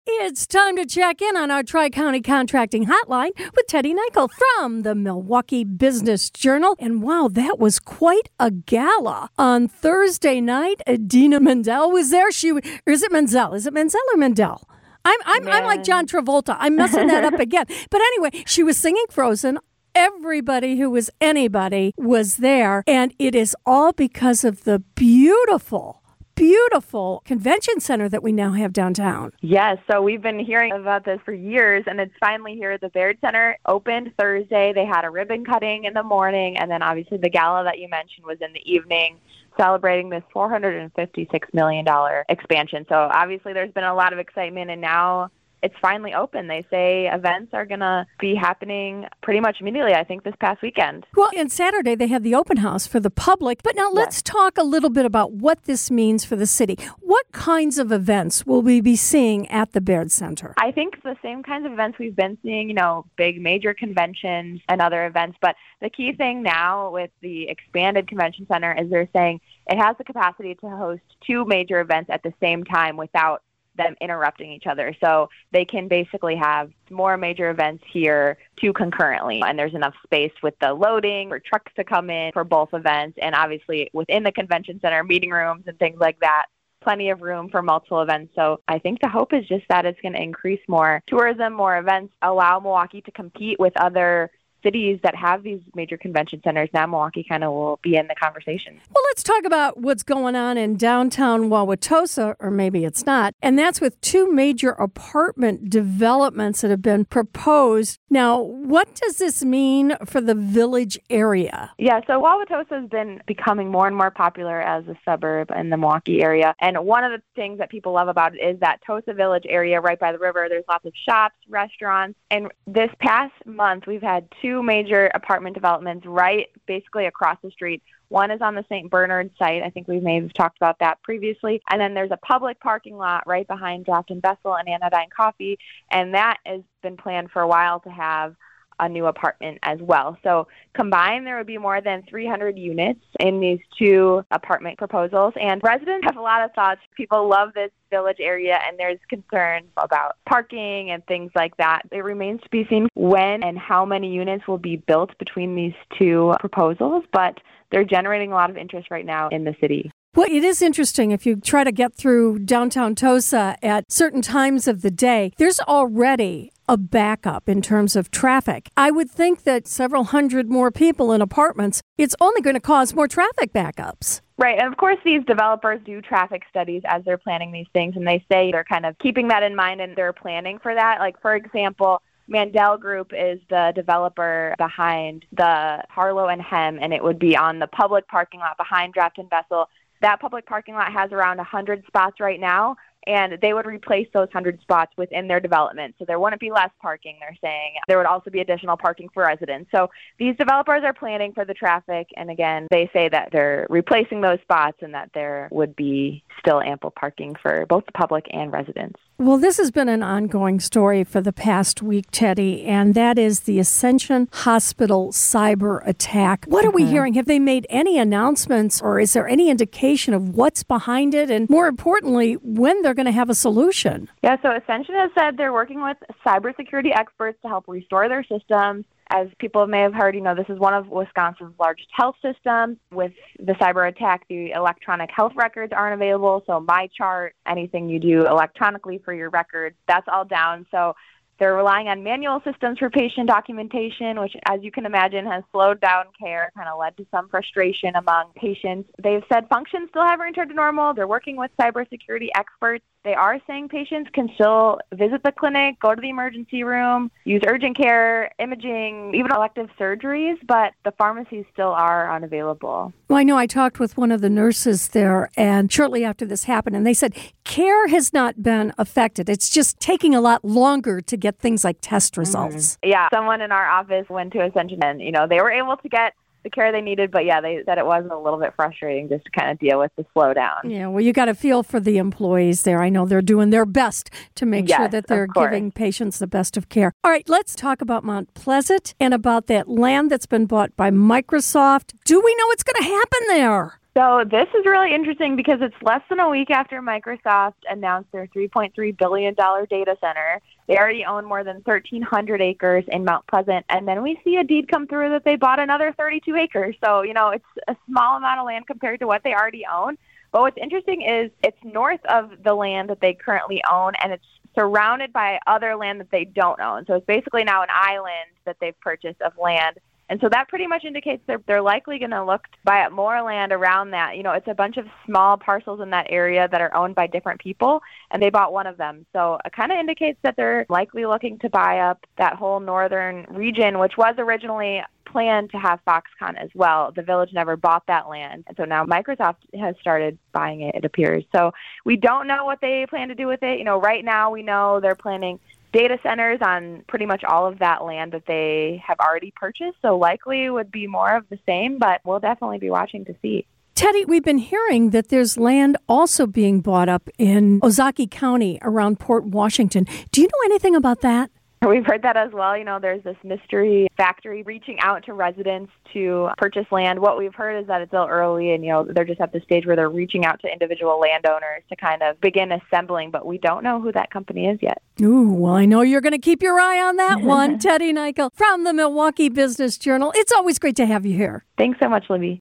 It's time to check in on our Tri-County Contracting Hotline with Teddy Nichol from the Milwaukee Business Journal. And wow, that was quite a gala. On Thursday night, Idina Menzel was there. Or is it Menzel? Is it Menzel or Mendel? I'm like John Travolta. I'm messing that up again. But anyway, she was singing Frozen. Everybody who was anybody was there. And it is all because of the beautiful convention center that we now have downtown. Yes, so we've been hearing about this for years, and it's finally here. The Baird Center opened Thursday. They had a ribbon cutting in the morning, and then obviously the gala that you mentioned was in the evening, celebrating this $456 million expansion. So obviously there's been a lot of excitement, and now it's finally open. They say events are going to be happening pretty much immediately, I think, this past weekend. Well, and Saturday they had the open house for the public. But now let's talk a little bit about what this means for the city. What kinds of events will we be seeing at the Baird Center? I think the same kinds of events we've been seeing, big major conventions and other events. But the key thing now with the expanded convention center is they're saying it has the capacity to host two major events at the same time without them interrupting each other. So they can basically have more major events here two concurrently. And there's enough space with the loading for trucks to come in for both events. And obviously within the convention center, meeting rooms and things like that, plenty of room for multiple events. So I think the hope is just that it's going to increase more tourism, more events, allow Milwaukee to compete with other cities that have these major convention centers. Now Milwaukee kind of will be in the conversation. Well, let's talk about what's going on in downtown Wauwatosa, or maybe it's not. And that's with two major apartment developments that have been proposed. Now, what does this mean for the village area? Yeah, so Wauwatosa has been becoming more and more popular as a suburb in the Milwaukee area. And one of the things that people love about it is that Tosa Village area right by the river. There's lots of shops, restaurants. And this past month, we've had two major apartment developments right basically across the street. One is on the St. Bernard site. I think we may have talked about that previously. And then there's a public parking lot right behind Draft and Vessel and Anodyne Coffee. And that has been planned for a while to have a new apartment as well. So combined, there would be more than 300 units in these two apartment proposals. And residents have a lot of thoughts. People love this village area, and there's concerns about parking and things like that. It remains to be seen when and how many units will be built between these two proposals, but they're generating a lot of interest right now in the city. Well, it is interesting. If you try to get through downtown Tosa at certain times of the day, there's already a backup in terms of traffic. I would think that several hundred more people in apartments, it's only going to cause more traffic backups. Right. And of course, these developers do traffic studies as they're planning these things, and they say they're kind of keeping that in mind and they're planning for that. Like, for example, Mandel Group is the developer behind the Harlow and Hem, and it would be on the public parking lot behind Draft and Vessel. That public parking lot has around 100 spots right now, and they would replace those 100 spots within their development. So there wouldn't be less parking, they're saying. There would also be additional parking for residents. So these developers are planning for the traffic, and again, they say that they're replacing those spots and that there would be still ample parking for both the public and residents. Well, this has been an ongoing story for the past week, Teddy, and that is the Ascension Hospital cyber attack. What are we hearing? Have they made any announcements, or is there any indication of what's behind it? And more importantly, when they're going to have a solution? Yeah, so Ascension has said they're working with cybersecurity experts to help restore their systems. As people may have heard, this is one of Wisconsin's largest health systems. With the cyber attack, the electronic health records aren't available. So MyChart, anything you do electronically for your records, that's all down. So they're relying on manual systems for patient documentation, which, as you can imagine, has slowed down care, kind of led to some frustration among patients. They've said functions still haven't returned to normal. They're working with cybersecurity experts. They are saying patients can still visit the clinic, go to the emergency room, use urgent care, imaging, even elective surgeries, but the pharmacies still are unavailable. Well, I know I talked with one of the nurses there, and shortly after this happened, and they said care has not been affected. It's just taking a lot longer to get things like test results. Yeah, someone in our office went to Ascension, and they were able to get the care they needed, but they said it was a little bit frustrating just to kind of deal with the slowdown. Yeah, well, you got to feel for the employees there. I know they're doing their best to make sure that they're giving patients the best of care. All right, let's talk about Mount Pleasant and about that land that's been bought by Microsoft. Do we know what's going to happen there? So this is really interesting because it's less than a week after Microsoft announced their $3.3 billion data center. They already own more than 1,300 acres in Mount Pleasant, and then we see a deed come through that they bought another 32 acres. So, it's a small amount of land compared to what they already own. But what's interesting is it's north of the land that they currently own, and it's surrounded by other land that they don't own. So it's basically now an island that they've purchased of land. And so that pretty much indicates they're likely going to look to buy up more land around that. It's a bunch of small parcels in that area that are owned by different people, and they bought one of them. So it kind of indicates that they're likely looking to buy up that whole northern region, which was originally planned to have Foxconn as well. The village never bought that land, and so now Microsoft has started buying it, it appears. So we don't know what they plan to do with it. Right now we know they're planning data centers on pretty much all of that land that they have already purchased, so likely would be more of the same, but we'll definitely be watching to see. Teddy, we've been hearing that there's land also being bought up in Ozaukee County around Port Washington. Do you know anything about that? We've heard that as well. There's this mystery factory reaching out to residents to purchase land. What we've heard is that it's still early and, they're just at the stage where they're reaching out to individual landowners to kind of begin assembling, but we don't know who that company is yet. Ooh, well, I know you're going to keep your eye on that one. Teddy Nichol from the Milwaukee Business Journal. It's always great to have you here. Thanks so much, Libby.